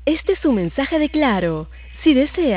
Este es un mensaje de Claro. Si desea